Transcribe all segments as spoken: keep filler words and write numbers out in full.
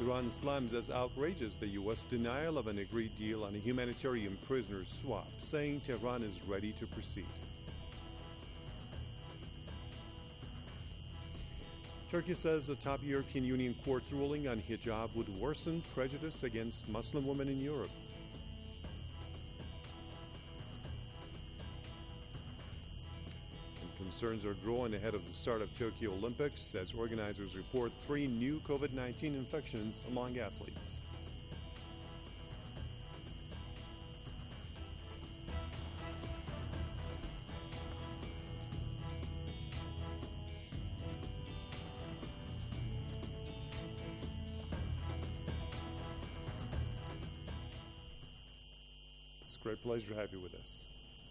Iran slams as outrageous the U S denial of an agreed deal on a humanitarian prisoner swap, saying Tehran is ready to proceed. Turkey says a top European Union court's ruling on hijab would worsen prejudice against Muslim women in Europe. And concerns are growing ahead of the start of Tokyo Olympics as organizers report three new COVID nineteen infections among athletes. It's a great pleasure to have you with us.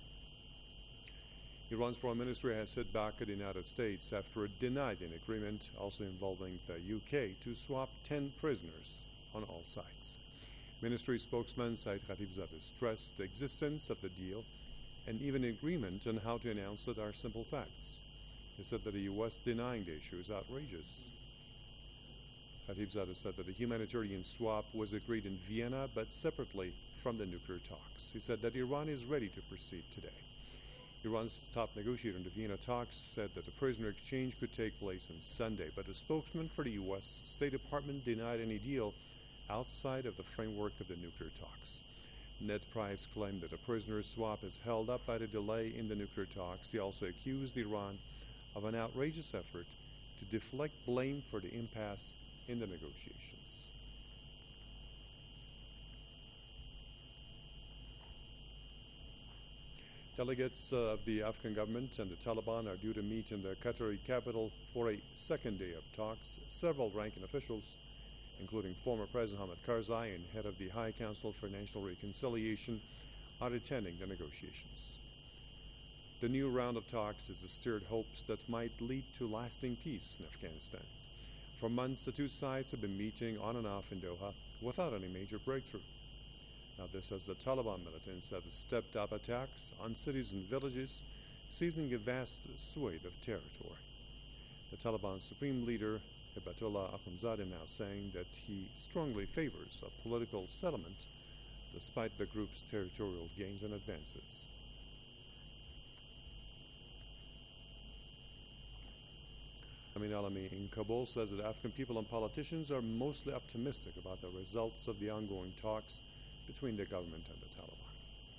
Iran's foreign ministry has hit back at the United States after it denied an agreement, also involving the U K, to swap ten prisoners on all sides. Ministry spokesman Saeed Khatibzadeh stressed the existence of the deal and even agreement on how to announce it are simple facts. He said that the U S denying the issue is outrageous. Khatibzadeh said that the humanitarian swap was agreed in Vienna, but separately from the nuclear talks. He said that Iran is ready to proceed today. Iran's top negotiator in the Vienna talks said that the prisoner exchange could take place on Sunday, but a spokesman for the U S State Department denied any deal outside of the framework of the nuclear talks. Ned Price claimed that the prisoner swap is held up by the delay in the nuclear talks. He also accused Iran of an outrageous effort to deflect blame for the impasse in the negotiations. Delegates uh, of the Afghan government and the Taliban are due to meet in the Qatari capital for a second day of talks. Several ranking officials, including former President Hamid Karzai and head of the High Council for National Reconciliation, are attending the negotiations. The new round of talks is the stirred hopes that might lead to lasting peace in Afghanistan. For months, the two sides have been meeting on and off in Doha without any major breakthrough. Now, this as the Taliban militants have stepped up attacks on cities and villages, seizing a vast swathe of territory. The Taliban supreme leader, Hibatullah Akhundzadeh, now saying that he strongly favors a political settlement despite the group's territorial gains and advances. Amin Alami in Kabul says that Afghan people and politicians are mostly optimistic about the results of the ongoing talks between the government and the Taliban.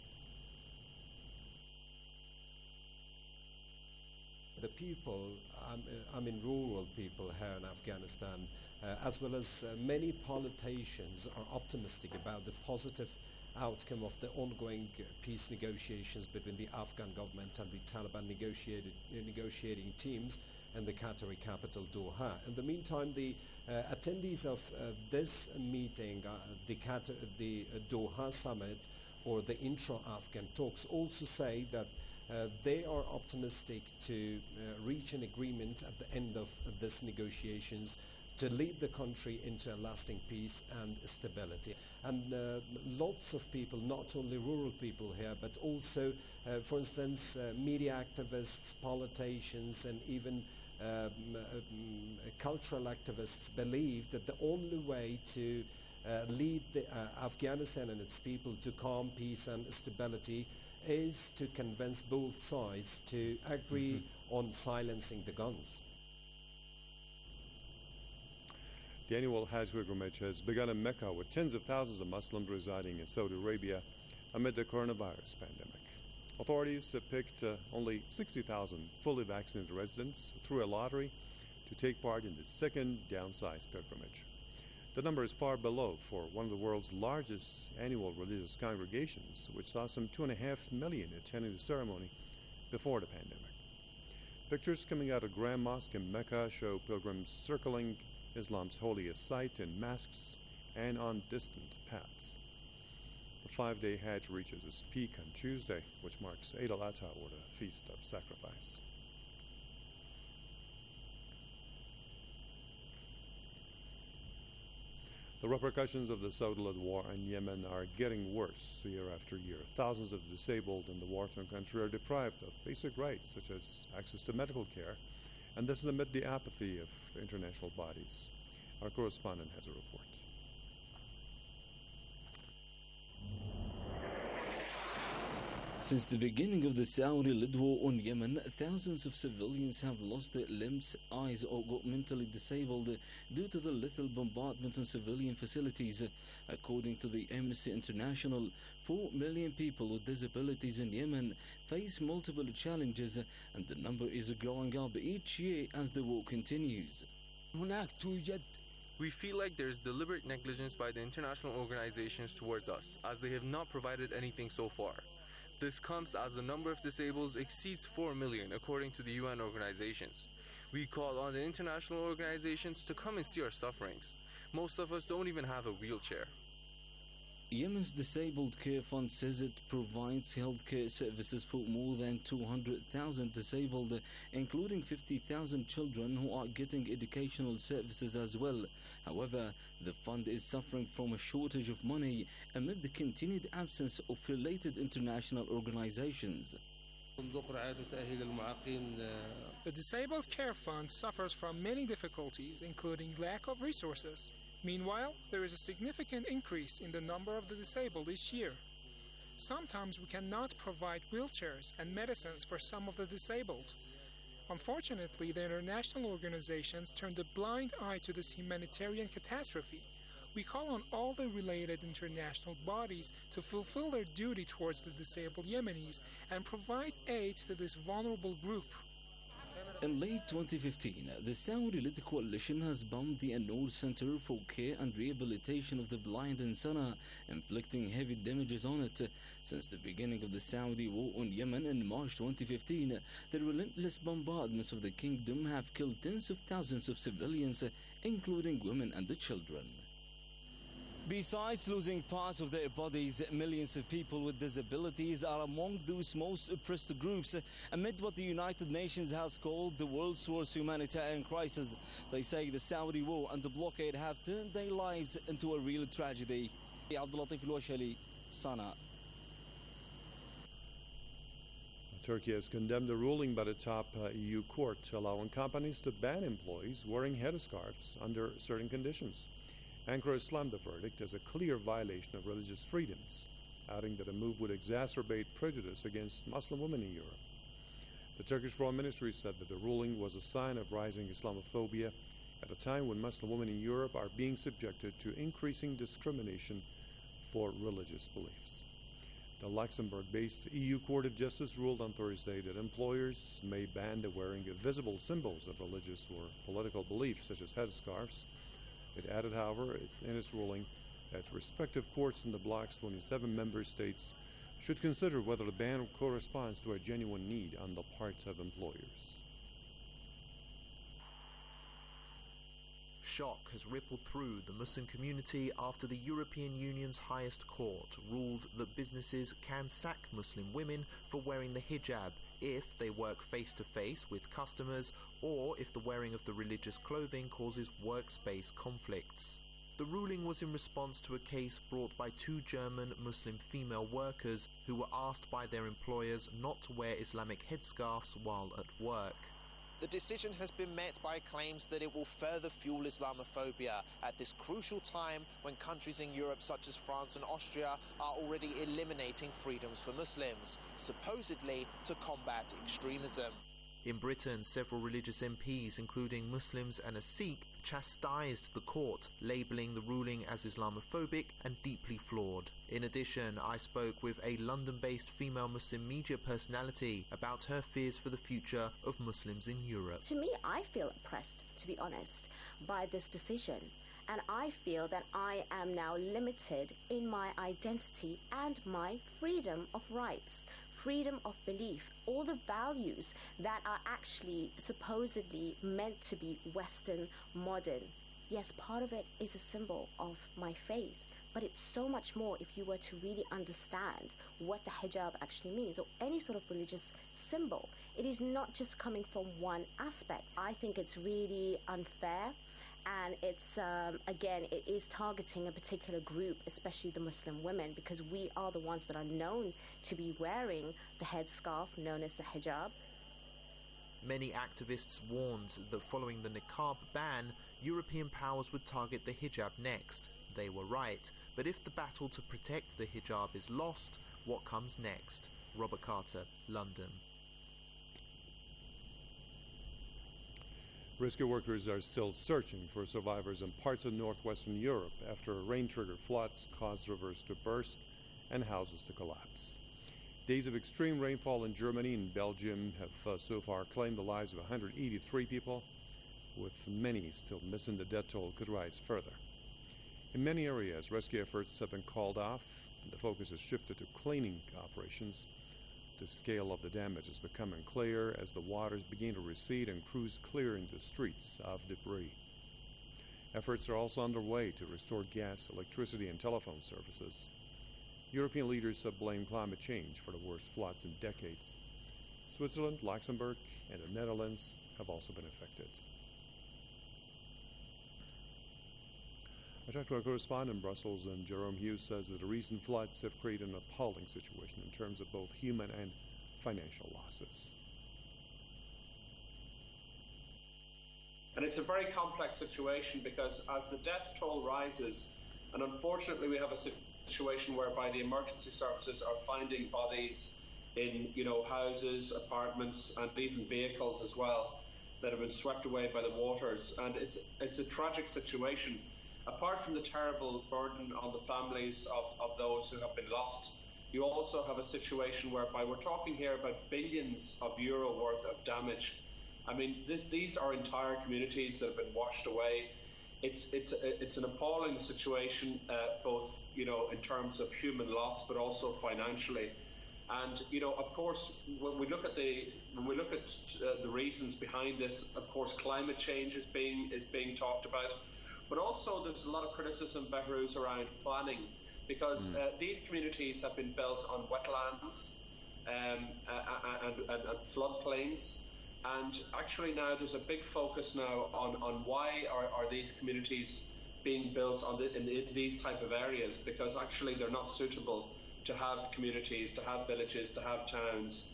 The people, um, I mean rural people here in Afghanistan, uh, as well as uh, many politicians, are optimistic about the positive outcome of the ongoing uh, peace negotiations between the Afghan government and the Taliban negotiated, uh, negotiating teams in the Qatari capital Doha. In the meantime, the uh, attendees of uh, this meeting, uh, the, Qatar, the uh, Doha summit or the intra-Afghan talks, also say that uh, they are optimistic to uh, reach an agreement at the end of uh, this negotiations to lead the country into a lasting peace and stability. And uh, lots of people, not only rural people here, but also, uh, for instance, uh, media activists, politicians, and even um, um, cultural activists believe that the only way to uh, lead the, uh, Afghanistan and its people to calm, peace, and stability is to convince both sides to agree mm-hmm. on silencing the guns. The annual Hajj pilgrimage has begun in Mecca with tens of thousands of Muslims residing in Saudi Arabia amid the coronavirus pandemic. Authorities have picked uh, only sixty thousand fully vaccinated residents through a lottery to take part in the second downsized pilgrimage. The number is far below for one of the world's largest annual religious congregations, which saw some two and a half million attending the ceremony before the pandemic. Pictures coming out of Grand Mosque in Mecca show pilgrims circling Islam's holiest site in masks and on distant paths. The five-day Hajj reaches its peak on Tuesday, which marks Eid al-Adha, or the Feast of Sacrifice. The repercussions of the Saudi-led war in Yemen are getting worse year after year. Thousands of disabled in the war-torn country are deprived of basic rights such as access to medical care, and this is amid the apathy of international bodies. Our correspondent has a report. Since the beginning of the Saudi-led war on Yemen, thousands of civilians have lost their limbs, eyes or got mentally disabled due to the lethal bombardment on civilian facilities. According to the Amnesty International, four million people with disabilities in Yemen face multiple challenges, and the number is growing up each year as the war continues. We feel like there's deliberate negligence by the international organizations towards us, as they have not provided anything so far. This comes as the number of disabled exceeds four million, according to the U N organizations. We call on the international organizations to come and see our sufferings. Most of us don't even have a wheelchair. Yemen's Disabled Care Fund says it provides healthcare services for more than two hundred thousand disabled, including fifty thousand children who are getting educational services as well. However, the fund is suffering from a shortage of money amid the continued absence of related international organizations. The Disabled Care Fund suffers from many difficulties, including lack of resources. Meanwhile, there is a significant increase in the number of the disabled each year. Sometimes we cannot provide wheelchairs and medicines for some of the disabled. Unfortunately, the international organizations turned a blind eye to this humanitarian catastrophe. We call on all the related international bodies to fulfill their duty towards the disabled Yemenis and provide aid to this vulnerable group. In late twenty fifteen, the Saudi-led coalition has bombed the An-Noor Center for Care and Rehabilitation of the Blind in Sana'a, inflicting heavy damages on it. Since the beginning of the Saudi war on Yemen in March twenty fifteen, the relentless bombardments of the kingdom have killed tens of thousands of civilians, including women and the children. Besides losing parts of their bodies, millions of people with disabilities are among those most oppressed groups amid what the United Nations has called the world's worst humanitarian crisis. They say the Saudi war and the blockade have turned their lives into a real tragedy. Abdul Latif Al-Washali, Sana'a. Turkey has condemned a ruling by the top uh, E U court allowing companies to ban employees wearing headscarves under certain conditions. Ankara slammed the verdict as a clear violation of religious freedoms, adding that the move would exacerbate prejudice against Muslim women in Europe. The Turkish Foreign Ministry said that the ruling was a sign of rising Islamophobia at a time when Muslim women in Europe are being subjected to increasing discrimination for religious beliefs. The Luxembourg-based E U Court of Justice ruled on Thursday that employers may ban the wearing of visible symbols of religious or political beliefs, such as headscarves. It added, however, in its ruling that respective courts in the bloc's twenty-seven member states should consider whether the ban corresponds to a genuine need on the part of employers. Shock has rippled through the Muslim community after the European Union's highest court ruled that businesses can sack Muslim women for wearing the hijab if they work face-to-face with customers or if the wearing of the religious clothing causes workspace conflicts. The ruling was in response to a case brought by two German Muslim female workers who were asked by their employers not to wear Islamic headscarves while at work. The decision has been met by claims that it will further fuel Islamophobia at this crucial time when countries in Europe such as France and Austria are already eliminating freedoms for Muslims, supposedly to combat extremism. In Britain, several religious M Ps, including Muslims and a Sikh, chastised the court, labelling the ruling as Islamophobic and deeply flawed. In addition, I spoke with a London-based female Muslim media personality about her fears for the future of Muslims in Europe. To me, I feel oppressed, to be honest, by this decision. And I feel that I am now limited in my identity and my freedom of rights, freedom of belief, all the values that are actually supposedly meant to be Western, modern. Yes, part of it is a symbol of my faith, but it's so much more if you were to really understand what the hijab actually means, or any sort of religious symbol. It is not just coming from one aspect. I think it's really unfair. And it's, um, again, it is targeting a particular group, especially the Muslim women, because we are the ones that are known to be wearing the headscarf known as the hijab. Many activists warned that following the niqab ban, European powers would target the hijab next. They were right, but if the battle to protect the hijab is lost, what comes next? Robert Carter, London. Rescue workers are still searching for survivors in parts of northwestern Europe after rain-triggered floods caused rivers to burst and houses to collapse. Days of extreme rainfall in Germany and Belgium have uh, so far claimed the lives of one hundred eighty-three people, with many still missing. The death toll could rise further. In many areas, rescue efforts have been called off, and the focus has shifted to cleaning operations. The scale of the damage is becoming clear as the waters begin to recede and crews clearing the streets of debris. Efforts are also underway to restore gas, electricity, and telephone services. European leaders have blamed climate change for the worst floods in decades. Switzerland, Luxembourg, and the Netherlands have also been affected. I talked to our correspondent in Brussels, and Jerome Hughes says that the recent floods have created an appalling situation in terms of both human and financial losses. And it's a very complex situation because as the death toll rises, and unfortunately we have a situation whereby the emergency services are finding bodies in, you know, houses, apartments, and even vehicles as well that have been swept away by the waters. And it's it's a tragic situation. Apart from the terrible burden on the families of, of those who have been lost, you also have a situation whereby we're talking here about billions of euro worth of damage. I mean, this, these are entire communities that have been washed away. It's it's it's an appalling situation, uh, both, you know, in terms of human loss, but also financially. And, you know, of course, when we look at the when we look at uh, the reasons behind this, of course, climate change is being is being talked about. But also there's a lot of criticism, Behrooz, around planning, because mm. uh, these communities have been built on wetlands um, uh, and, and, and floodplains. And actually now there's a big focus now on, on why are, are these communities being built on the, in, the, in these type of areas, because actually they're not suitable to have communities, to have villages, to have towns.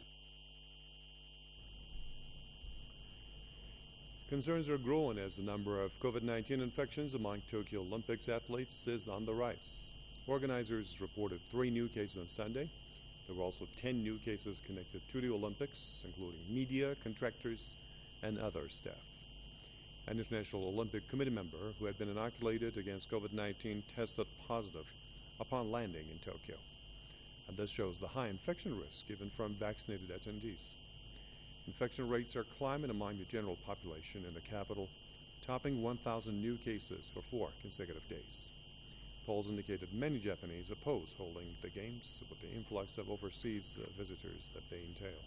Concerns are growing as the number of COVID nineteen infections among Tokyo Olympics athletes is on the rise. Organizers reported three new cases on Sunday. There were also ten new cases connected to the Olympics, including media, contractors, and other staff. An International Olympic Committee member who had been inoculated against COVID nineteen tested positive upon landing in Tokyo. And this shows the high infection risk given from vaccinated attendees. Infection rates are climbing among the general population in the capital, topping one thousand new cases for four consecutive days. Polls indicated many Japanese oppose holding the games with the influx of overseas uh, visitors that they entail.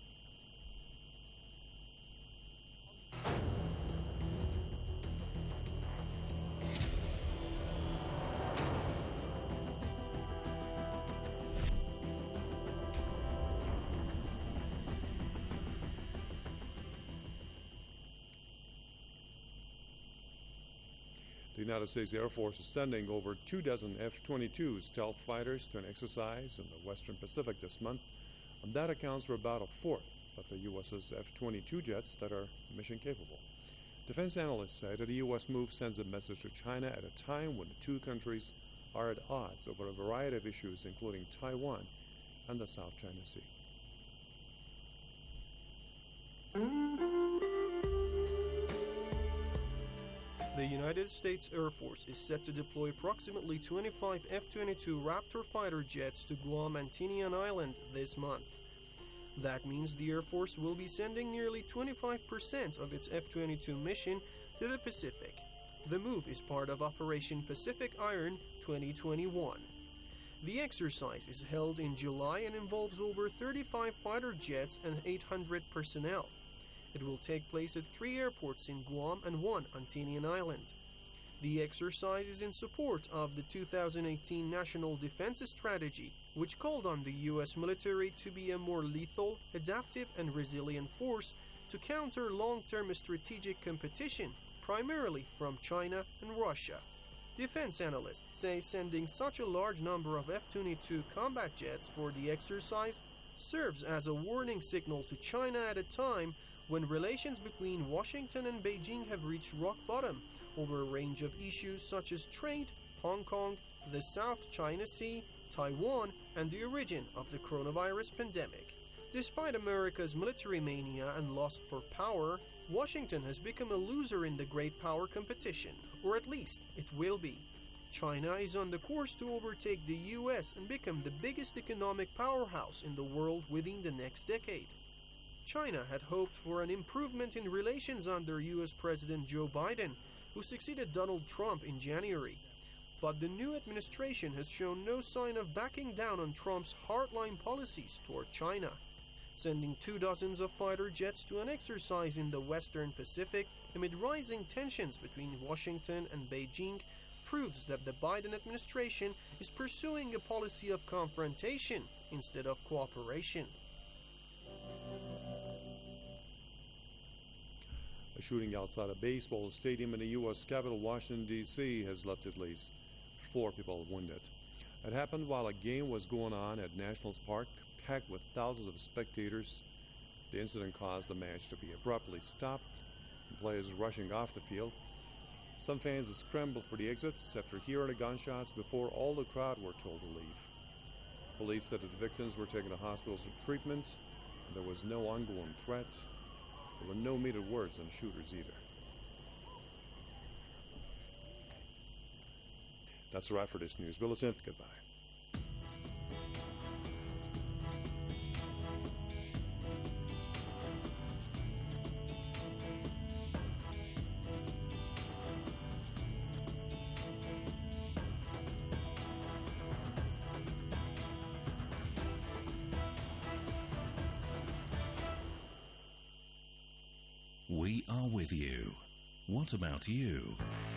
The United States Air Force is sending over two dozen F twenty-two stealth fighters to an exercise in the Western Pacific this month, and that accounts for about a fourth of the U S's F twenty-two jets that are mission capable. Defense analysts say that the U S move sends a message to China at a time when the two countries are at odds over a variety of issues, including Taiwan and the South China Sea. The United States Air Force is set to deploy approximately twenty-five F twenty-two Raptor fighter jets to Guam and Tinian Island this month. That means the Air Force will be sending nearly twenty-five percent of its F twenty-two mission to the Pacific. The move is part of Operation Pacific Iron twenty twenty-one. The exercise is held in July and involves over thirty-five fighter jets and eight hundred personnel. It will take place at three airports in Guam and one on Tinian Island. The exercise is in support of the two thousand eighteen National Defense Strategy, which called on the U S military to be a more lethal, adaptive, and resilient force to counter long-term strategic competition, primarily from China and Russia. Defense analysts say sending such a large number of F twenty-two combat jets for the exercise serves as a warning signal to China at a time when relations between Washington and Beijing have reached rock bottom over a range of issues such as trade, Hong Kong, the South China Sea, Taiwan, and the origin of the coronavirus pandemic. Despite America's military mania and lust for power, Washington has become a loser in the great power competition, or at least it will be. China is on the course to overtake the U S and become the biggest economic powerhouse in the world within the next decade. China had hoped for an improvement in relations under U S President Joe Biden, who succeeded Donald Trump in January. But the new administration has shown no sign of backing down on Trump's hardline policies toward China. Sending two dozens of fighter jets to an exercise in the Western Pacific amid rising tensions between Washington and Beijing proves that the Biden administration is pursuing a policy of confrontation instead of cooperation. A shooting outside a baseball stadium in the U S capital, Washington, D C has left at least four people wounded. It happened while a game was going on at Nationals Park, packed with thousands of spectators. The incident caused the match to be abruptly stopped and players rushing off the field. Some fans scrambled for the exits after hearing the gunshots before all the crowd were told to leave. Police said that the victims were taken to hospitals for treatment. There was no ongoing threat. There were no metered words on shooters either. That's a wrap for this news bulletin. Goodbye. We are with you. What about you?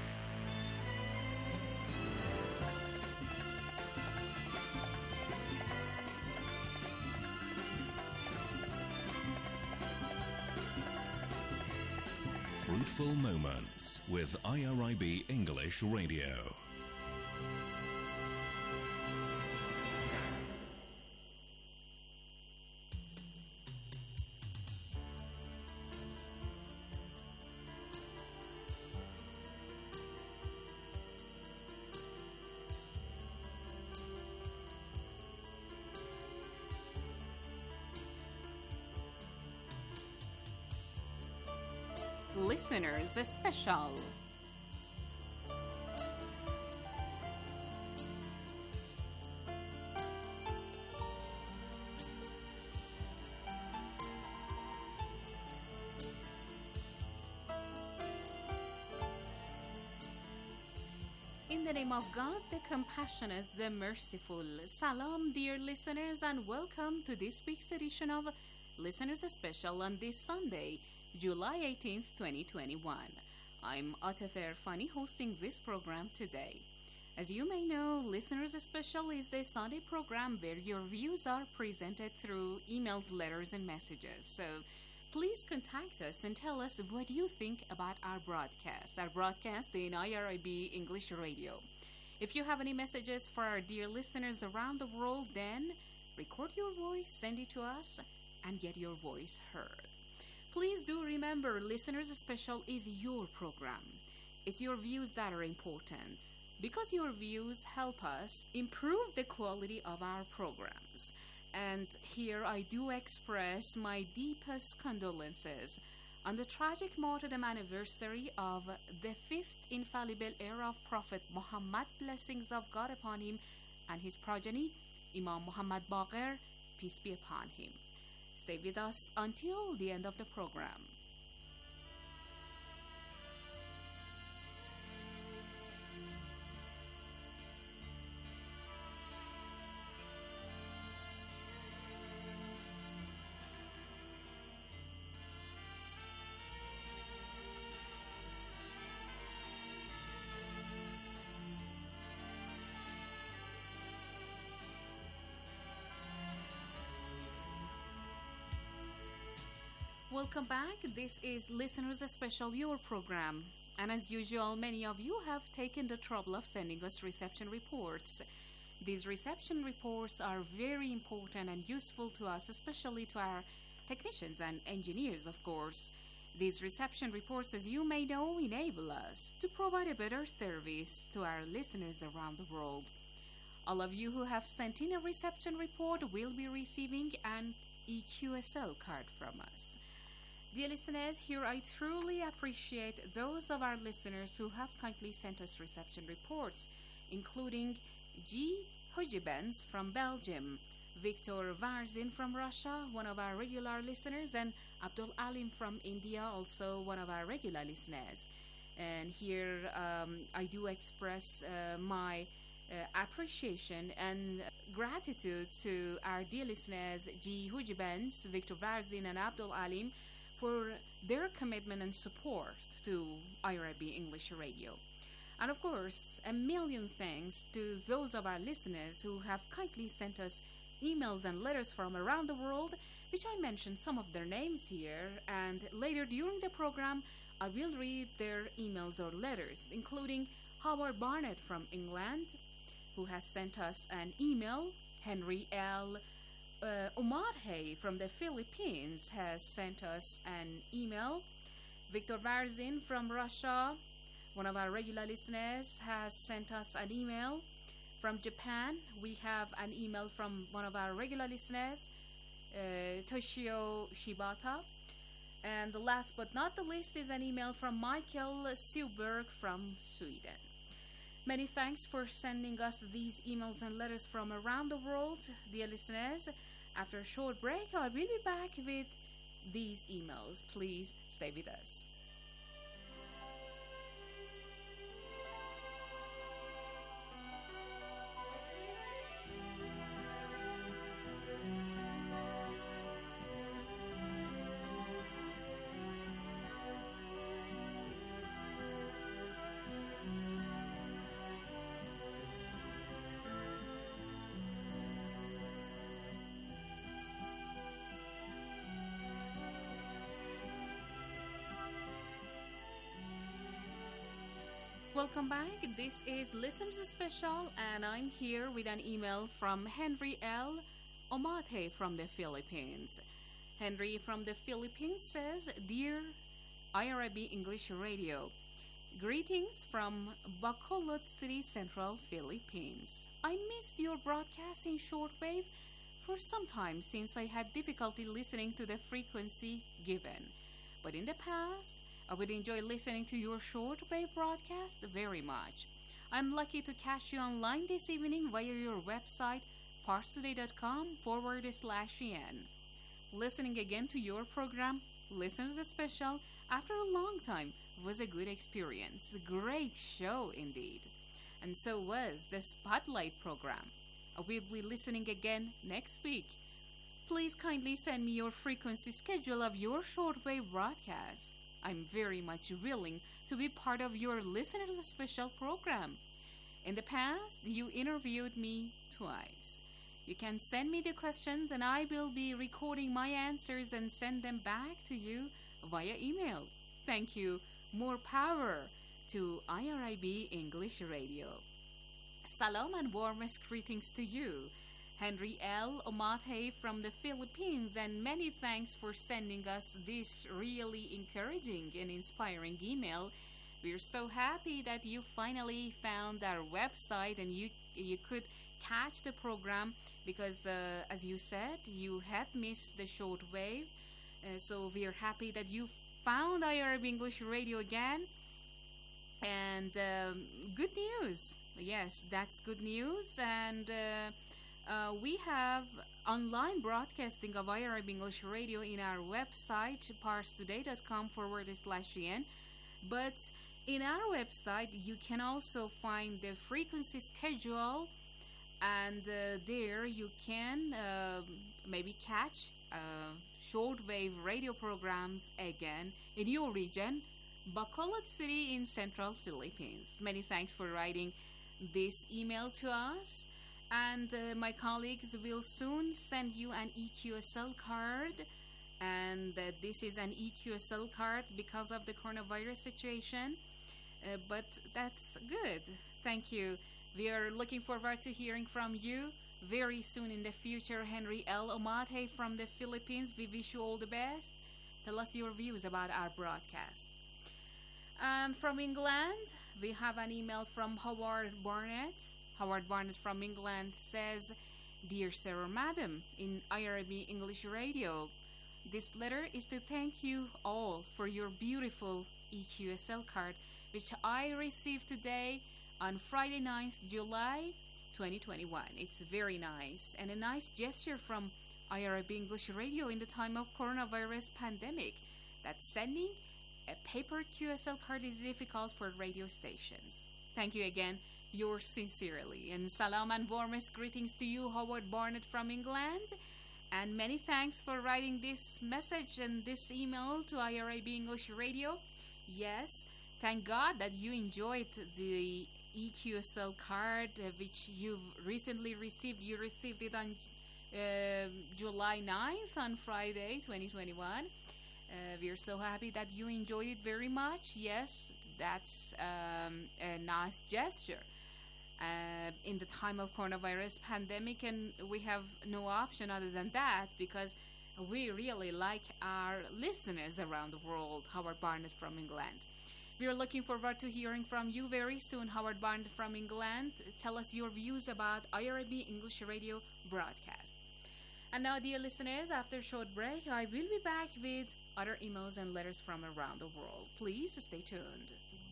Fruitful Moments with I R I B English Radio. Listeners Special. In the name of God, the compassionate, the merciful. Salam, dear listeners, and welcome to this week's edition of Listeners Special on this Sunday, July eighteenth, twenty twenty-one. I'm Atefer Fani hosting this program today. As you may know, Listeners Special is the Sunday program where your views are presented through emails, letters, and messages. So please contact us and tell us what you think about our broadcast, our broadcast in I R I B English Radio. If you have any messages for our dear listeners around the world, then record your voice, send it to us, and get your voice heard. Please do remember, Listeners Special is your program. It's your views that are important, because your views help us improve the quality of our programs. And here I do express my deepest condolences on the tragic martyrdom anniversary of the fifth infallible era of Prophet Muhammad, blessings of God upon him, and his progeny, Imam Muhammad Baqir, peace be upon him. Stay with us until the end of the program. Welcome back. This is Listeners Special, your program. And as usual, many of you have taken the trouble of sending us reception reports. These reception reports are very important and useful to us, especially to our technicians and engineers, of course. These reception reports, as you may know, enable us to provide a better service to our listeners around the world. All of you who have sent in a reception report will be receiving an E Q S L card from us. Dear listeners, here I truly appreciate those of our listeners who have kindly sent us reception reports, including G. Hujibens from Belgium, Victor Varzin from Russia, one of our regular listeners, and Abdul Alim from India, also one of our regular listeners. And here um, I do express uh, my uh, appreciation and gratitude to our dear listeners G. Hujibens, Victor Varzin, and Abdul Alim for their commitment and support to I R I B English Radio. And of course, a million thanks to those of our listeners who have kindly sent us emails and letters from around the world, which I mentioned some of their names here, and later during the program I will read their emails or letters, including Howard Barnett from England, who has sent us an email. Henry L. Uh, Omarhe from the Philippines has sent us an email. Victor Varzin from Russia, one of our regular listeners, has sent us an email. From Japan, we have an email from one of our regular listeners, uh, Toshio Shibata. And the last but not the least is an email from Michael Suberg from Sweden. Many thanks for sending us these emails and letters from around the world, dear listeners. After a short break, I will be back with these emails. Please stay with us. Welcome back. This is Listeners Special, and I'm here with an email from Henry L. Omate from the Philippines. Henry from the Philippines says, Dear I R I B English Radio, greetings from Bacolod City, Central Philippines. I missed your broadcast in shortwave for some time since I had difficulty listening to the frequency given. But in the past, I would enjoy listening to your shortwave broadcast very much. I'm lucky to catch you online this evening via your website, parstoday.com forward slash en. Listening again to your program, Listeners Special, after a long time, was a good experience. Great show indeed. And so was the Spotlight program. I will be listening again next week. Please kindly send me your frequency schedule of your shortwave broadcast. I'm very much willing to be part of your Listeners Special program. In the past, you interviewed me twice. You can send me the questions and I will be recording my answers and send them back to you via email. Thank you. More power to I R I B English Radio. Salam and warmest greetings to you, Henry L. Omate from the Philippines, and many thanks for sending us this really encouraging and inspiring email. We're so happy that you finally found our website and you you could catch the program because, uh, as you said, you had missed the short wave. Uh, so we're happy that you found I R B English Radio again. And um, good news. Yes, that's good news. And uh, Uh, we have online broadcasting of I R B English Radio in our website, parstoday.com forward slash en. But in our website, you can also find the frequency schedule, and uh, there you can uh, maybe catch uh, shortwave radio programs again in your region, Bacolod City in Central Philippines. Many thanks for writing this email to us. And uh, my colleagues will soon send you an E Q S L card. And uh, this is an E Q S L card because of the coronavirus situation. Uh, but that's good. Thank you. We are looking forward to hearing from you very soon in the future. Henry L. Omate from the Philippines, we wish you all the best. Tell us your views about our broadcast. And from England, we have an email from Howard Barnett. Howard Barnett from England says, Dear Sir or Madam in I R I B English Radio, this letter is to thank you all for your beautiful E Q S L card, which I received today on Friday ninth July twenty twenty-one. It's very nice and a nice gesture from I R I B English Radio in the time of coronavirus pandemic that sending a paper Q S L card is difficult for radio stations. Thank you again, yours sincerely. And salam and warmest greetings to you, Howard Barnett from England. And many thanks for writing this message and this email to I R I B English Radio. Yes, thank God that you enjoyed the E Q S L card uh, which you've recently received. You received it on uh, July ninth on Friday twenty twenty-one. Uh, we're so happy that you enjoyed it very much. Yes, that's um, a nice gesture uh, in the time of coronavirus pandemic, and we have no option other than that because we really like our listeners around the world. Howard Barnett from England. We are looking forward to hearing from you very soon, Howard Barnett from England. Tell us your views about I R I B English Radio broadcast. And now, dear listeners, after a short break, I will be back with other emails and letters from around the world. Please stay tuned.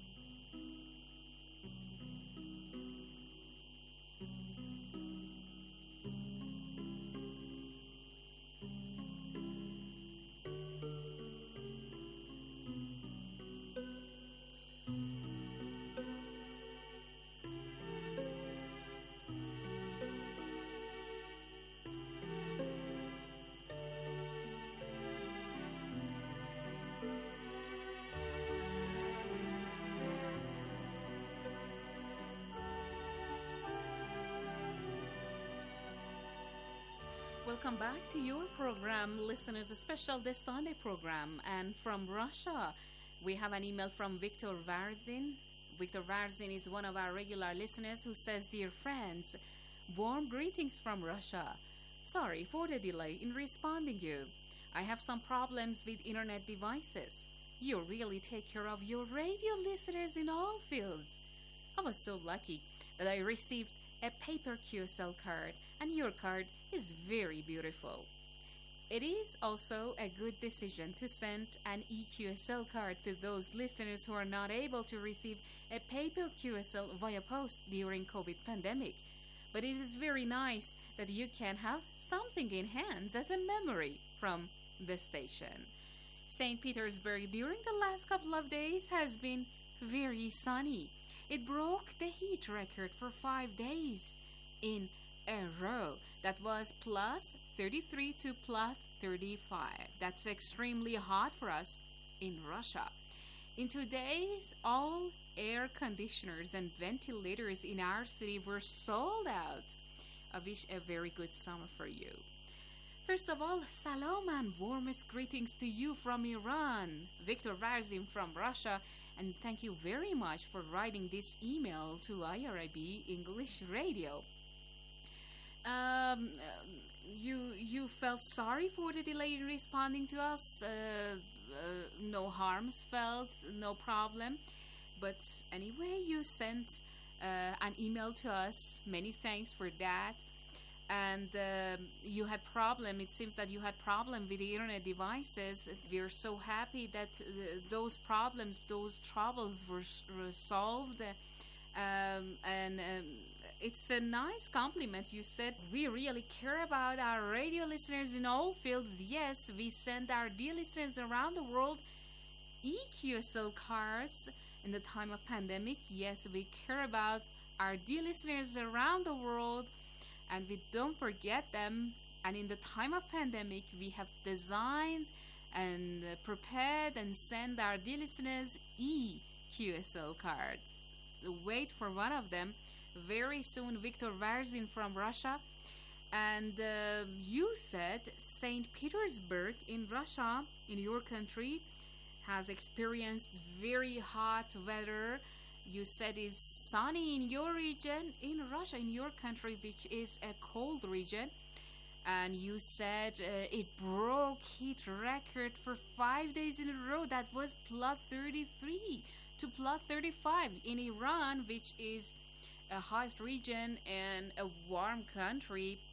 Welcome back to your program, listeners, a special This Sunday program. And from Russia, we have an email from Victor Varzin. Victor Varzin is one of our regular listeners who says, Dear friends, warm greetings from Russia. Sorry for the delay in responding you. I have some problems with internet devices. You really take care of your radio listeners in all fields. I was so lucky that I received a paper Q S L card, and your card is very beautiful. It is also a good decision to send an E Q S L card to those listeners who are not able to receive a paper Q S L via post during COVID pandemic. But it is very nice that you can have something in hands as a memory from the station. Saint Petersburg during the last couple of days has been very sunny. It broke the heat record for five days in a row. That was plus thirty-three to plus thirty-five. That's extremely hot for us in Russia. In two days, all air conditioners and ventilators in our city were sold out. I wish a very good summer for you. First of all, salam and warmest greetings to you from Iran. Victor Varzin from Russia. And thank you very much for writing this email to I R I B English Radio. Um, you you felt sorry for the delay in responding to us. Uh, uh, no harms felt, no problem. But anyway, you sent uh, an email to us. Many thanks for that. And uh, you had problem. It seems that you had problem with the internet devices. We are so happy that uh, those problems, those troubles were resolved. Um, and um, it's a nice compliment. You said we really care about our radio listeners in all fields. Yes, we send our dear listeners around the world E Q S L cards in the time of pandemic. Yes, we care about our dear listeners around the world. And we don't forget them. And in the time of pandemic, we have designed and uh, prepared and sent our dear listeners E Q S L cards. So wait for one of them. Very soon, Victor Varzin from Russia. And uh, you said Saint Petersburg in Russia, in your country, has experienced very hot weather. You said it's sunny in your region, in Russia, in your country, which is a cold region. And you said uh, it broke heat record for five days in a row. That was plus thirty-three to plus thirty-five in Iran, which is a hot region and a warm country.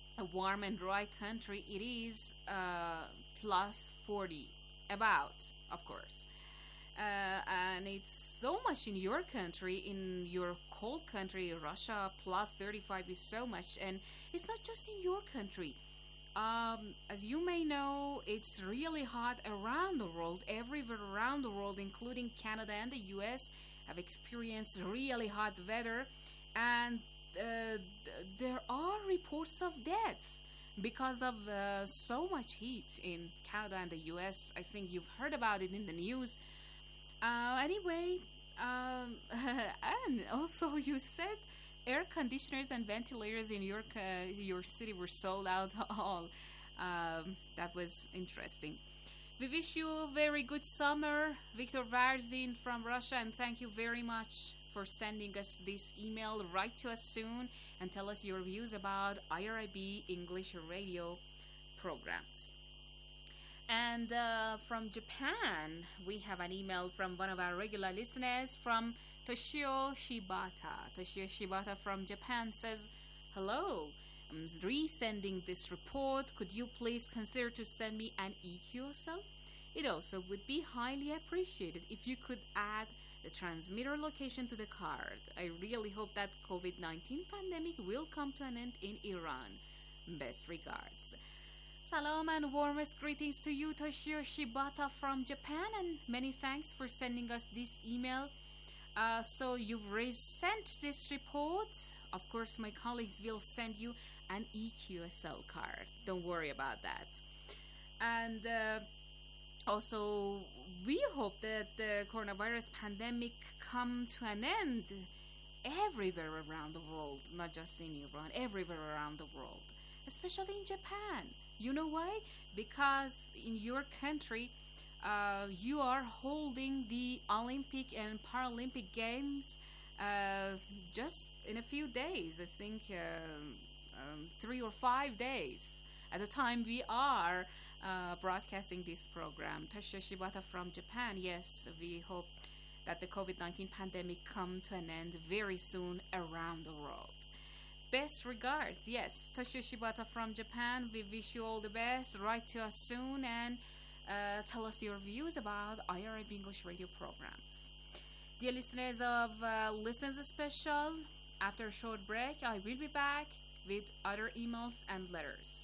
a warm and dry country, it is uh, plus forty, about, of course. Uh, and it's so much in your country, in your cold country, Russia, plus thirty-five is so much. And it's not just in your country. Um, as you may know, it's really hot around the world, everywhere around the world, including Canada and the U S, have experienced really hot weather. And uh, th- there are reports of deaths because of uh, so much heat in Canada and the U S. I think you've heard about it in the news. Uh, anyway, um, and also you said air conditioners and ventilators in your uh, your city were sold out all. Um, that was interesting. We wish you a very good summer, Viktor Varzin from Russia, and thank you very much for sending us this email. Write to us soon and tell us your views about I R I B English radio programs. And uh, from Japan, we have an email from one of our regular listeners, from Toshio Shibata. Toshio Shibata from Japan says, hello, I'm resending this report. Could you please consider to send me an E Q S L? It also would be highly appreciated if you could add the transmitter location to the card. I really hope that COVID nineteen pandemic will come to an end in Iran. Best regards. Salam and warmest greetings to you, Toshio Shibata from Japan, and many thanks for sending us this email. Uh, so you've resent this report. Of course, my colleagues will send you an E Q S L card. Don't worry about that. And uh, also, we hope that the coronavirus pandemic come to an end everywhere around the world, not just in Iran, everywhere around the world, especially in Japan. You know why? Because in your country, uh, you are holding the Olympic and Paralympic Games uh, just in a few days. I think um, um, three or five days at the time we are uh, broadcasting this program. Toshio Shibata from Japan. Yes, we hope that the COVID nineteen pandemic come to an end very soon around the world. Best regards, yes, Toshio Shibata from Japan. We wish you all the best. Write to us soon and uh, tell us your views about I R I B English radio programs. Dear listeners of uh, Listens Special, after a short break, I will be back with other emails and letters.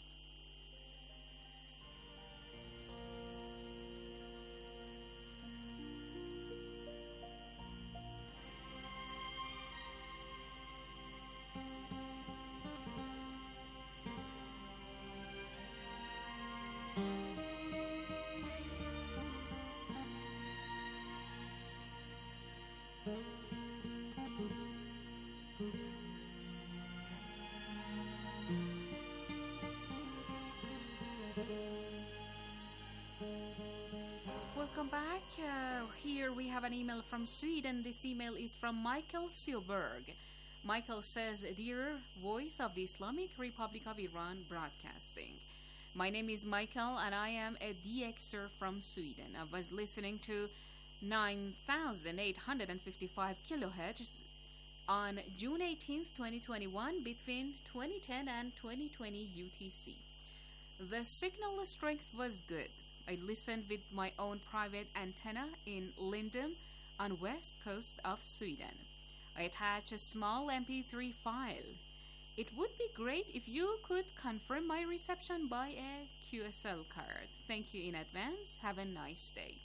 Welcome back. Uh, here we have an email from Sweden. This email is from Michael Sjöberg. Michael says, Dear Voice of the Islamic Republic of Iran Broadcasting, my name is Michael and I am a D Xer from Sweden. I was listening to nine thousand eight hundred fifty-five kilohertz on June eighteenth, twenty twenty-one between twenty ten and twenty twenty U T C. The signal strength was good. I listened with my own private antenna in Lindum on west coast of Sweden. I attached a small M P three file. It would be great if you could confirm my reception by a Q S L card. Thank you in advance. Have a nice day.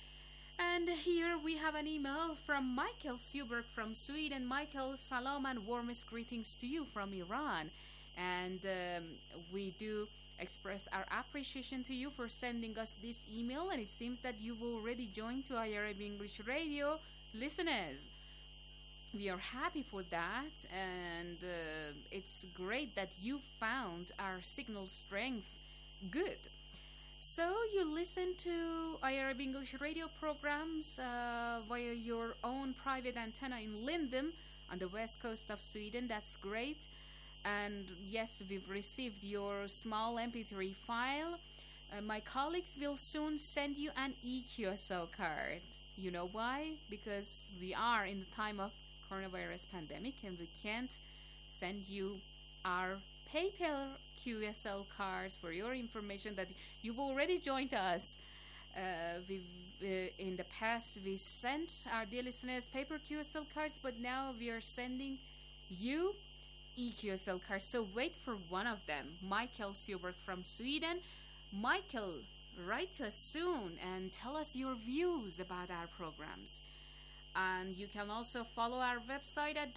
And here we have an email from Michael Sjöberg from Sweden. Michael, salam and warmest greetings to you from Iran. And um, we do express our appreciation to you for sending us this email, and it seems that you've already joined to I R I B English Radio listeners. We are happy for that, and uh, it's great that you found our signal strength good. So you listen to I R I B English Radio programs uh, via your own private antenna in Lindum on the west coast of Sweden. That's great. And yes, we've received your small M P three file. Uh, my colleagues will soon send you an E Q S L card. You know why? Because we are in the time of coronavirus pandemic and we can't send you our PayPal Q S L cards for your information that you've already joined us. Uh, we've, uh, in the past, we sent our dear listeners paper Q S L cards, but now we are sending you E Q S L cards. So wait for one of them. Michael Sjöberg from Sweden. Michael, write to us soon and tell us your views about our programs. And you can also follow our website at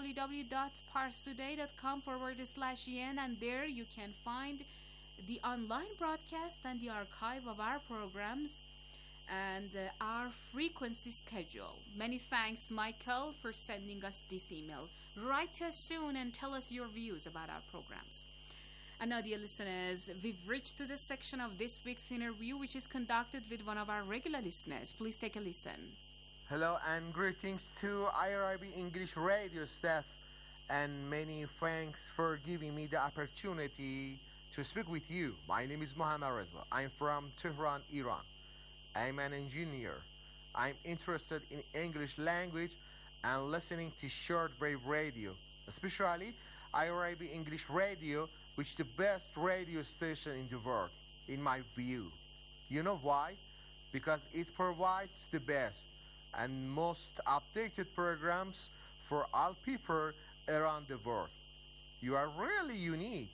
www.parstoday.com forward slash yen, and there you can find the online broadcast and the archive of our programs and uh, our frequency schedule. Many thanks, Michael, for sending us this email. Write to us soon and tell us your views about our programs. And now, dear listeners, we've reached to the section of this week's interview, which is conducted with one of our regular listeners. Please take a listen. Hello and greetings to I R I B English radio staff, and many thanks for giving me the opportunity to speak with you. My name is Mohammad Reza. I'm from Tehran, Iran. I'm an engineer. I'm interested in English language and listening to shortwave radio, especially I R I B English radio, which is the best radio station in the world, in my view. You know why? Because it provides the best and most updated programs for all people around the world. You are really unique.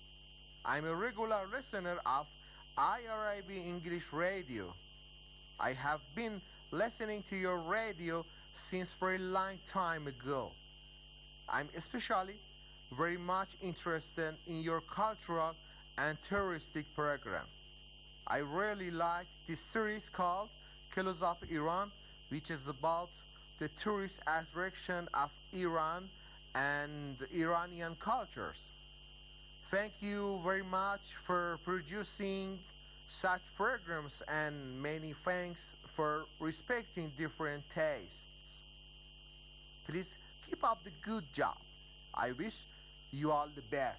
I'm a regular listener of I R I B English radio. I have been listening to your radio since for a long time ago. I'm especially very much interested in your cultural and touristic program. I really like this series called Close Up Iran, which is about the tourist attraction of Iran and Iranian cultures. Thank you very much for producing such programs, and many thanks for respecting different tastes. Please keep up the good job. I wish you all the best.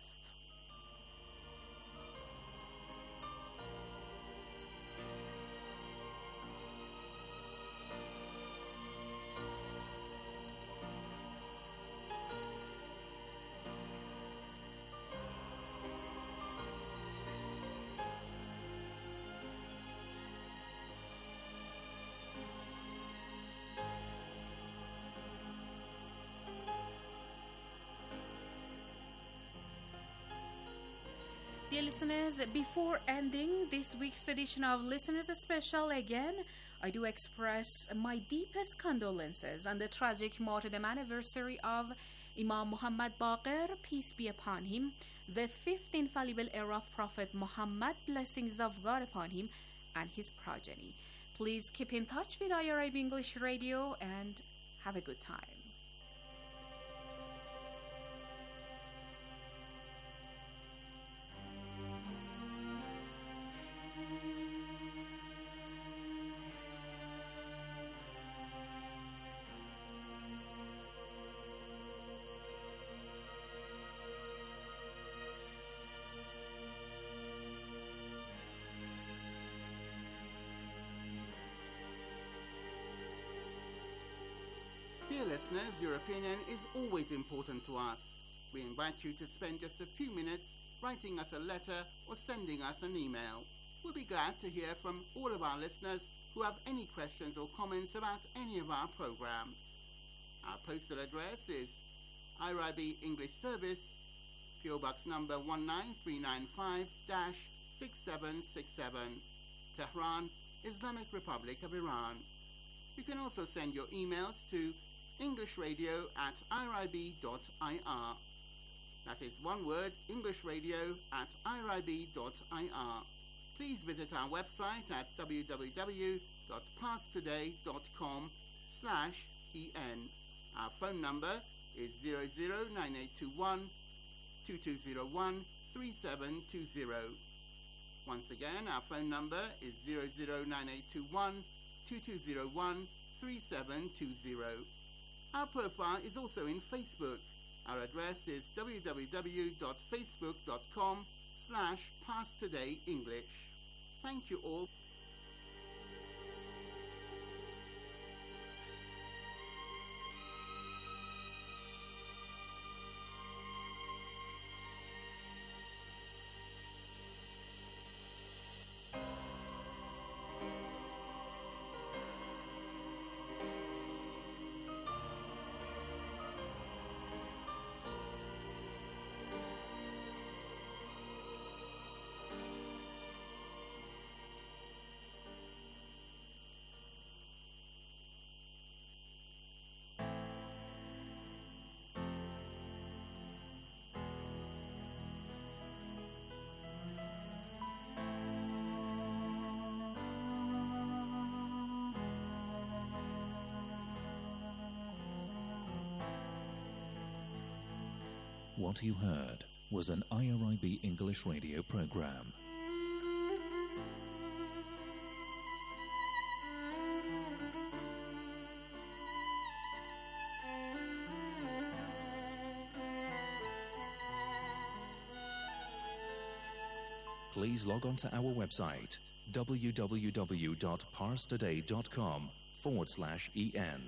Dear listeners, before ending this week's edition of Listeners Special again, I do express my deepest condolences on the tragic martyrdom anniversary of Imam Muhammad Baqir, peace be upon him, the fifth infallible heir of Prophet Muhammad, blessings of God upon him, and his progeny. Please keep in touch with I R I B English Radio and have a good time. Dear listeners, your opinion is always important to us. We invite you to spend just a few minutes writing us a letter or sending us an email. We'll be glad to hear from all of our listeners who have any questions or comments about any of our programs. Our postal address is I R I B English Service, P O Box number one nine three nine five six seven six seven, Tehran, Islamic Republic of Iran. You can also send your emails to englishradio at irib dot I R. That is one word, englishradio at irib dot I R. Please visit our website at www.pasttoday.com slash en. Our phone number is zero zero nine eight two one two two zero one three seven two zero. Once again, our phone number is zero zero nine eight two one two two zero one three seven two zero. Our profile is also in Facebook. Our address is www.facebook.com slash pasttodayenglish. Thank you all. What you heard was an I R I B English radio program. Please log on to our website www.parstoday.com forward slash en.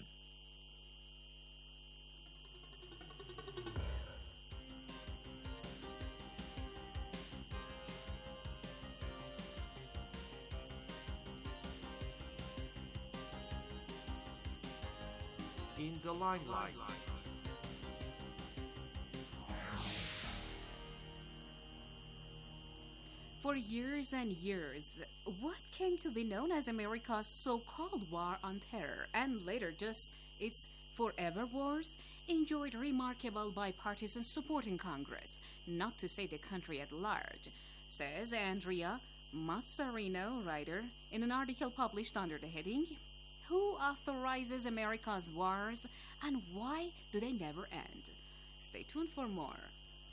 In the limelight. For years and years, what came to be known as America's so-called war on terror, and later just its forever wars, enjoyed remarkable bipartisan support in Congress, not to say the country at large, says Andrea Mazzarino, writer, in an article published under the heading, Who Authorizes America's Wars and Why Do They Never End? Stay tuned for more.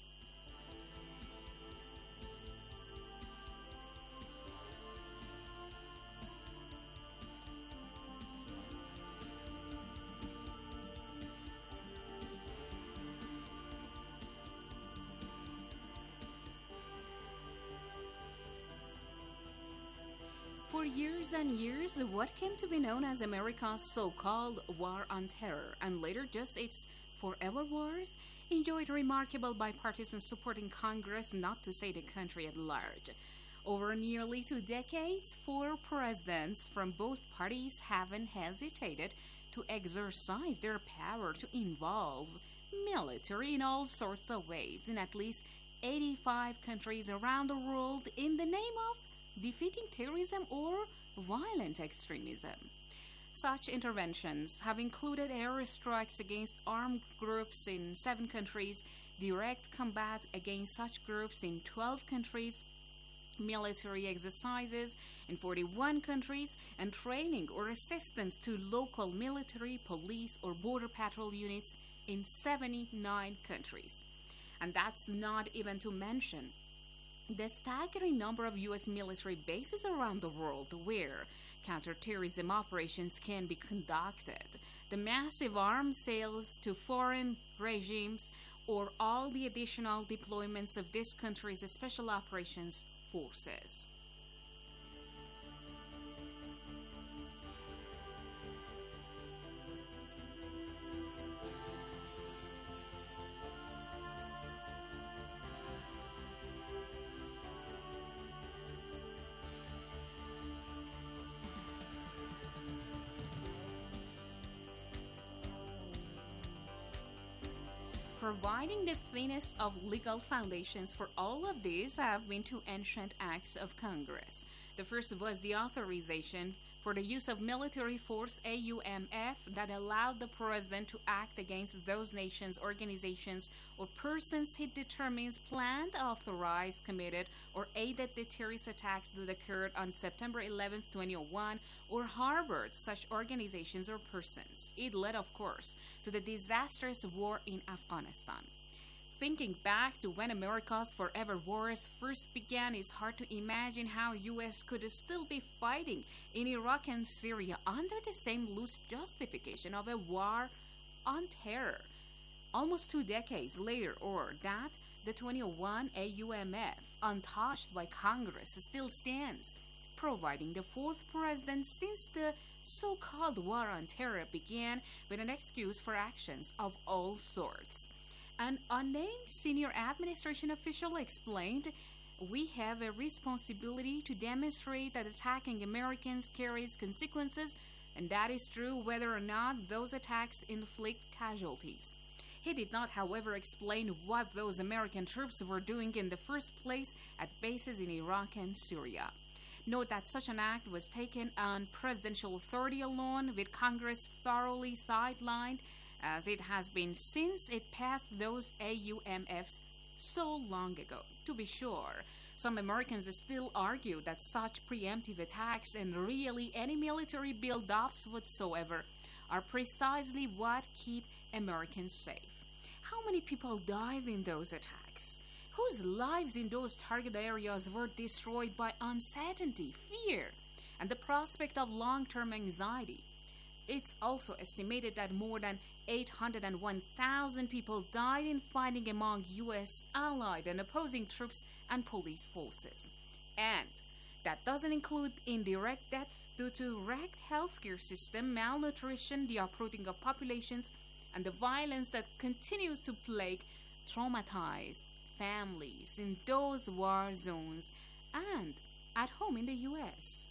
For years and years, what came to be known as America's so-called war on terror, and later just its forever wars, enjoyed remarkable bipartisan support in Congress, not to say the country at large. Over nearly two decades, four presidents from both parties haven't hesitated to exercise their power to involve military in all sorts of ways in at least eighty-five countries around the world in the name of defeating terrorism or violent extremism. Such interventions have included airstrikes against armed groups in seven countries, direct combat against such groups in twelve countries, military exercises in forty-one countries, and training or assistance to local military, police, or border patrol units in seventy-nine countries. And that's not even to mention the staggering number of U S military bases around the world where counterterrorism operations can be conducted, the massive arms sales to foreign regimes, or all the additional deployments of this country's special operations forces. Providing the thinnest of legal foundations for all of this have been two ancient acts of Congress. The first was the authorization for the use of military force, A U M F, that allowed the president to act against those nations, organizations, or persons he determines planned, authorized, committed, or aided the terrorist attacks that occurred on September eleventh, twenty oh one, or harbored such organizations or persons. It led, of course, to the disastrous war in Afghanistan. Thinking back to when America's forever wars first began, it's hard to imagine how U S could still be fighting in Iraq and Syria under the same loose justification of a war on terror. Almost two decades later, or that, the twenty oh one A U M F, untouched by Congress, still stands, providing the fourth president since the so-called war on terror began with an excuse for actions of all sorts. An unnamed senior administration official explained, "We have a responsibility to demonstrate that attacking Americans carries consequences, and that is true whether or not those attacks inflict casualties." He did not, however, explain what those American troops were doing in the first place at bases in Iraq and Syria. Note that such an act was taken on presidential authority alone, with Congress thoroughly sidelined, as it has been since it passed those A U M Fs so long ago. To be sure, some Americans still argue that such preemptive attacks and really any military build-ups whatsoever are precisely what keep Americans safe. how many people died in those attacks? Whose lives in those target areas were destroyed by uncertainty, fear, and the prospect of long-term anxiety? It's also estimated that more than eight hundred one thousand people died in fighting among U S allied and opposing troops and police forces. And that doesn't include indirect deaths due to wrecked healthcare system, malnutrition, the uprooting of populations, and the violence that continues to plague traumatized families in those war zones and at home in the U S.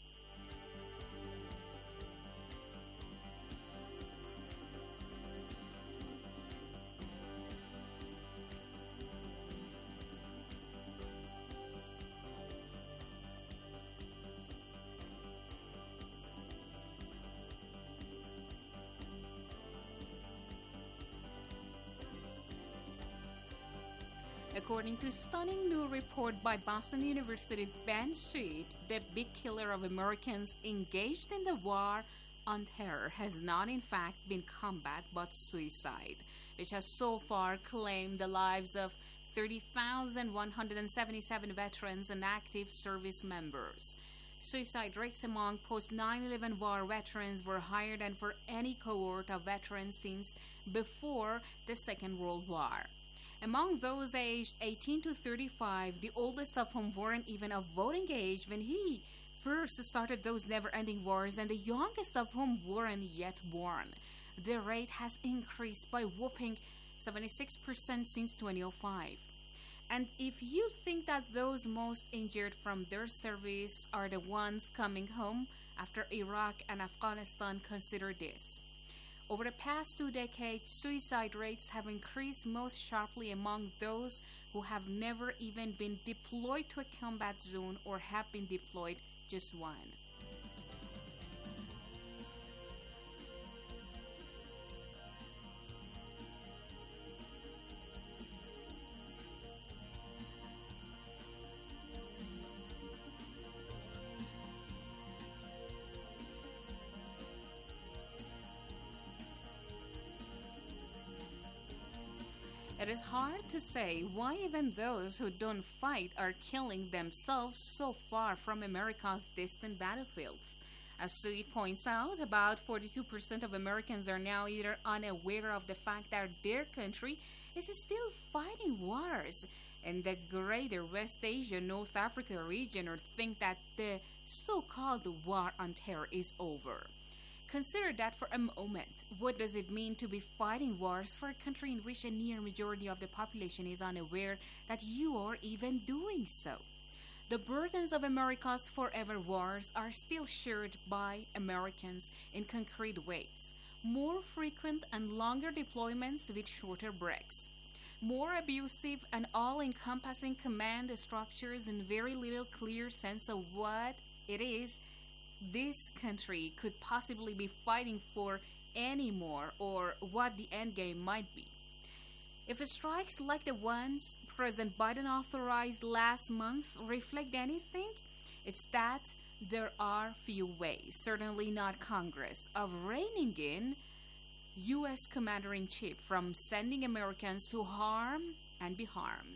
According to a stunning new report by Boston University's Ben Sheet, the big killer of Americans engaged in the war on terror has not in fact been combat but suicide, which has so far claimed the lives of thirty thousand one hundred seventy-seven veterans and active service members. Suicide rates among post nine eleven war veterans were higher than for any cohort of veterans since before the Second World War. Among those aged eighteen to thirty-five, the oldest of whom weren't even of voting age when he first started those never-ending wars, and the youngest of whom weren't yet born. The rate has increased by a whopping seventy-six percent since two thousand five. And if you think that those most injured from their service are the ones coming home after Iraq and Afghanistan, consider this. Over the past two decades, suicide rates have increased most sharply among those who have never even been deployed to a combat zone or have been deployed just one. It is hard to say why even those who don't fight are killing themselves so far from America's distant battlefields. As Sui points out, about forty-two percent of Americans are now either unaware of the fact that their country is still fighting wars in the greater West Asia, North Africa region, or think that the so-called war on terror is over. Consider that for a moment. What does it mean to be fighting wars for a country in which a near majority of the population is unaware that you are even doing so? The burdens of America's forever wars are still shared by Americans in concrete ways. More frequent and longer deployments with shorter breaks. More abusive and all-encompassing command structures and very little clear sense of what it is this country could possibly be fighting for anymore, or what the endgame might be. If strikes like the ones President Biden authorized last month reflect anything, it's that there are few ways, certainly not Congress, of reining in U S Commander-in-Chief from sending Americans to harm and be harmed.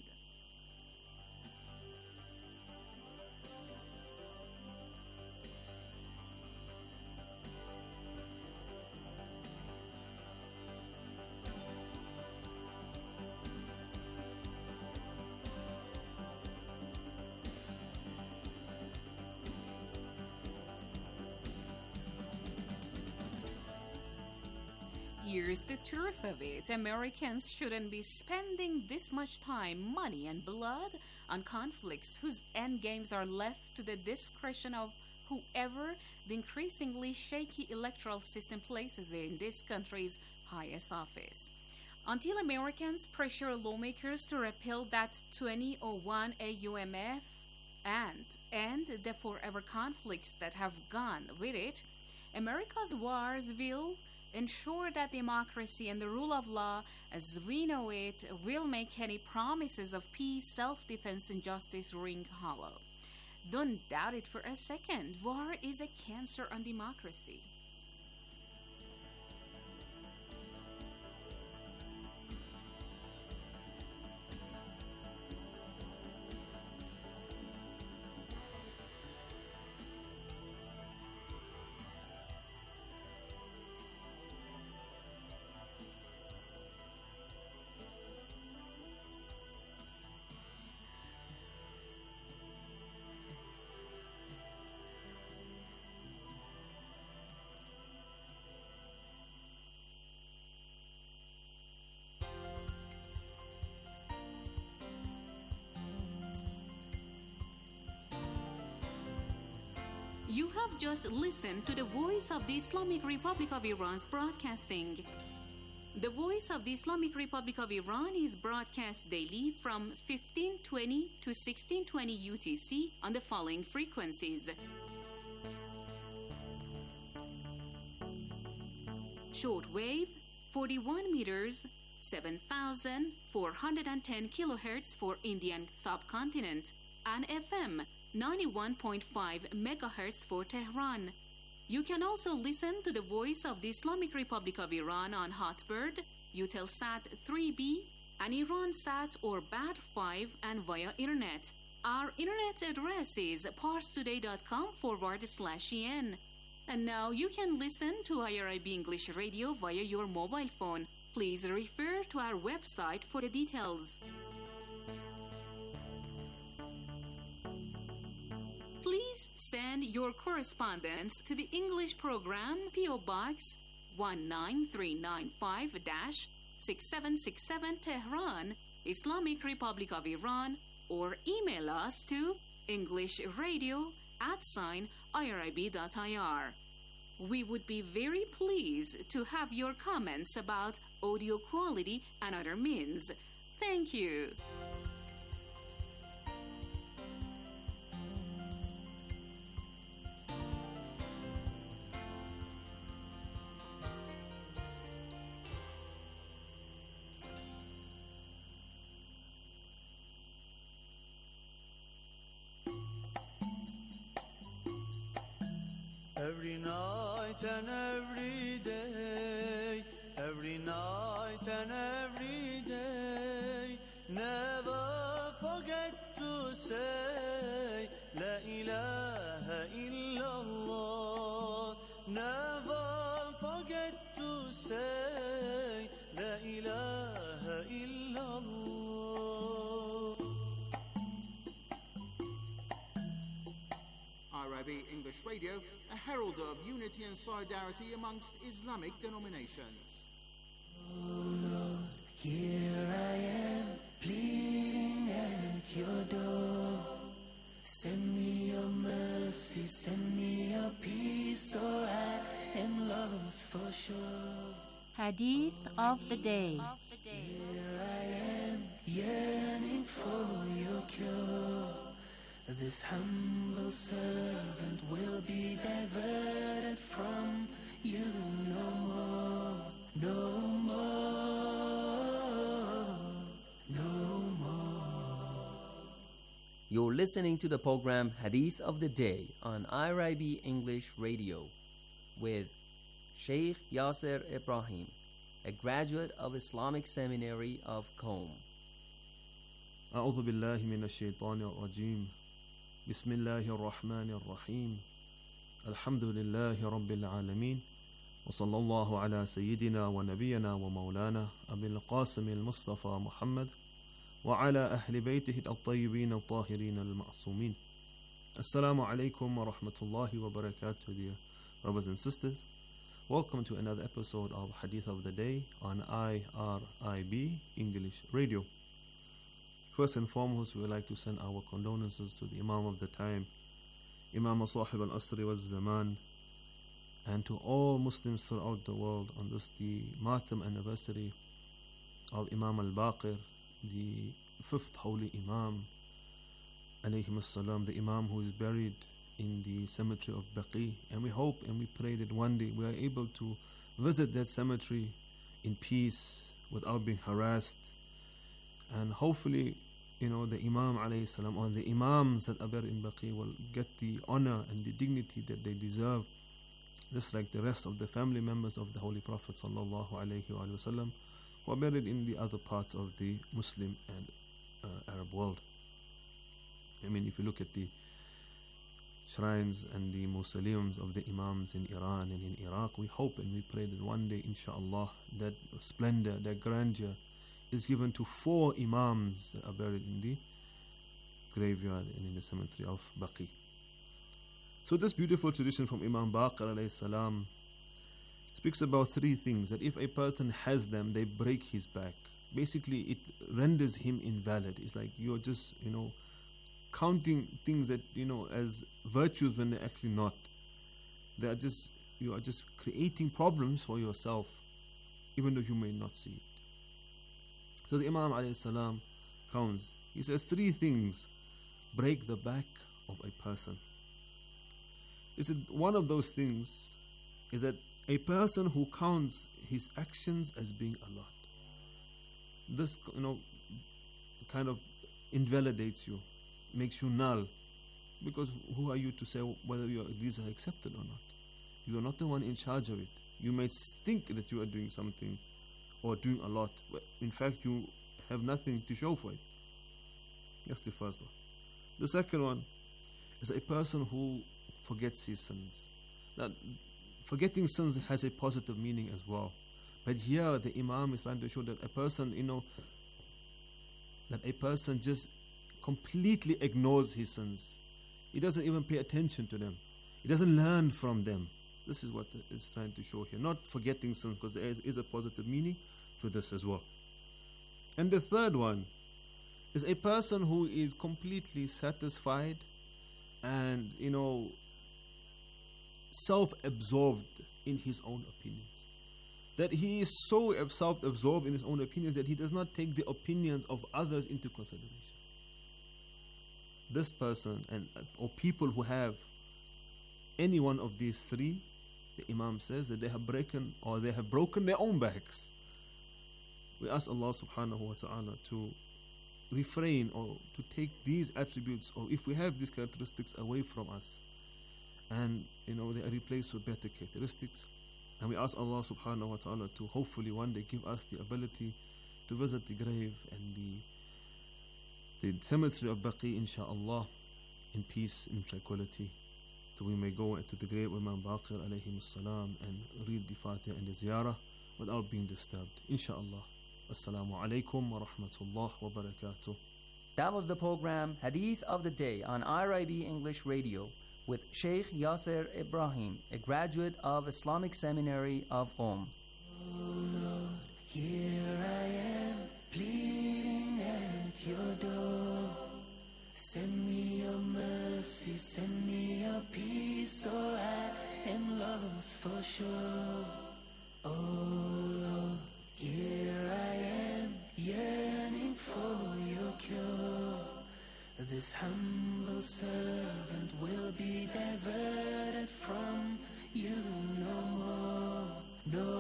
Here's the truth of it. Americans shouldn't be spending this much time, money, and blood on conflicts whose endgames are left to the discretion of whoever the increasingly shaky electoral system places in this country's highest office. Until Americans pressure lawmakers to repeal that twenty oh one A U M F and end the forever conflicts that have gone with it, America's wars will ensure that democracy and the rule of law as we know it will make any promises of peace, self-defense, and justice ring hollow. Don't doubt it for a second. War is a cancer on democracy. You have just listened to the Voice of the Islamic Republic of Iran's broadcasting. The Voice of the Islamic Republic of Iran is broadcast daily from fifteen twenty to sixteen twenty U T C on the following frequencies. Shortwave, forty-one meters, seven thousand four hundred ten kilohertz for Indian subcontinent, and F M, ninety-one point five megahertz for Tehran. You can also listen to the Voice of the Islamic Republic of Iran on Hotbird, Eutelsat three B, and IranSat or B A D five, and via Internet. Our Internet address is parstoday.com forward slash en. And now you can listen to I R I B English Radio via your mobile phone. Please refer to our website for the details. Please send your correspondence to the English program P O Box one nine three nine five six seven six seven Tehran, Islamic Republic of Iran, or email us to englishradio at sign irib.ir. We would be very pleased to have your comments about audio quality and other means. Thank you. Every night and every day, every night and every day, never forget to say La ilaha illallah. Never forget to say La ilaha illallah. I R I B English Radio, a herald of unity and solidarity amongst Islamic denominations. Oh Lord, here I am, pleading at your door. Send me your mercy, send me your peace, or I am lost for sure. Hadith of the day. Here I am, yearning for your cure. This humble servant will be diverted from you no more, no more, no more. You're listening to the program Hadith of the Day on I R I B English Radio with Sheikh Yasser Ibrahim, a graduate of Islamic Seminary of Qom. أعوذ بالله من الشيطان الرجيم. بسم الله الرحمن الرحيم. الحمد لله رب العالمين. وصلى الله على سيدنا ونبينا ومولانا أبي القاسم المصطفى محمد وعلى أهل بيته الطيبين الطاهرين المعصومين. Assalamu alaikum wa rahmatullahi wa barakatuh, dear brothers and sisters. Welcome to another episode of Hadith of the Day on I R I B English Radio. First and foremost, we would like to send our condolences to the Imam of the time, Imam Sahib al-Asri wal-Zaman, and to all Muslims throughout the world on this, the Matam anniversary of Imam al-Baqir, the fifth holy Imam, alayhim as-salam, the Imam who is buried in the cemetery of Baqi. And we hope and we pray that one day we are able to visit that cemetery in peace without being harassed. And hopefully, you know, the Imam alayhi salam or the Imams that are buried in Baqi will get the honor and the dignity that they deserve, just like the rest of the family members of the Holy Prophet sallallahu alayhi wa sallam who are buried in the other parts of the Muslim and uh, Arab world. I mean, if you look at the shrines and the mausoleums of the Imams in Iran and in Iraq, we hope and we pray that one day, inshallah, that splendor, that grandeur is given to four Imams that are buried in the graveyard and in the cemetery of Baqi. So this beautiful tradition from Imam Baqir alayhi salam speaks about three things, that if a person has them, they break his back. Basically, it renders him invalid. It's like you're just, you know, counting things that, you know, as virtues when they're actually not. They are just, you are just creating problems for yourself, even though you may not see it. So the Imam alayhi salam counts. He says three things break the back of a person. He said one of those things is that a person who counts his actions as being a lot. This, you know, kind of invalidates you, makes you null. Because who are you to say whether your these are accepted or not? You are not the one in charge of it. You may think that you are doing something or doing a lot, but in fact you have nothing to show for it. That's the first one. The second one is a person who forgets his sins. Now, forgetting sins has a positive meaning as well. But here the Imam is trying to show that a person, you know, that a person just completely ignores his sins. He doesn't even pay attention to them. He doesn't learn from them. This is what it's trying to show here. Not forgetting sins, because there is, is a positive meaning to this as well. And the third one is a person who is completely satisfied and, you know, self-absorbed in his own opinions. That he is so self-absorbed in his own opinions that he does not take the opinions of others into consideration. This person and or people who have any one of these three, the Imam says that they have broken or they have broken their own backs. We ask Allah subhanahu wa ta'ala to refrain or to take these attributes, or if we have these characteristics, away from us, and, you know, they are replaced with better characteristics. And we ask Allah subhanahu wa ta'ala to hopefully one day give us the ability to visit the grave and the the cemetery of Baqi, inshaAllah, in peace, in tranquility, so we may go into the grave of Imam Baqir alayhi salam and read the Fatiha and the Ziyarah without being disturbed, inshaAllah. Assalamu alaikum wa rahmatullah wa barakatuh. That was the program Hadith of the Day on I R I B English Radio with Sheikh Yasser Ibrahim, a graduate of Islamic Seminary of Qom. Oh Lord, here I am, pleading at your door. Send me your mercy, send me your peace, or I am lost for sure. Oh Lord, here I am, yearning for your cure. This humble servant will be diverted from you no more, no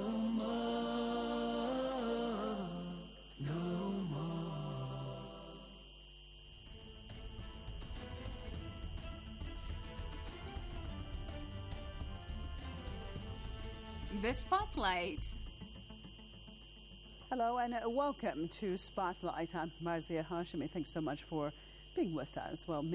more, no more. The Spotlight. Hello and uh, welcome to Spotlight. I'm Marzia Hashimi. Thanks so much for being with us. Well,